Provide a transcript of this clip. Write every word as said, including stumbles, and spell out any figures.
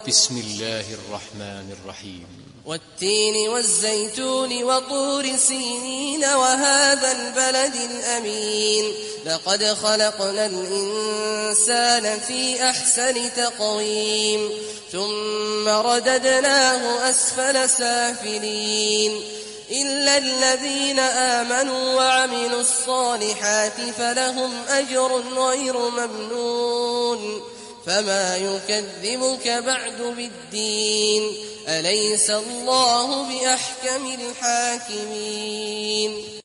بسم الله الرحمن الرحيم والتين والزيتون وطور سينين وهذا البلد الأمين لقد خلقنا الإنسان في أحسن تقويم ثم رددناه أسفل سافلين إلا الذين آمنوا وعملوا الصالحات فلهم أجر غير ممنون فما يكذبك بعد بالدين أليس الله بأحكم الحاكمين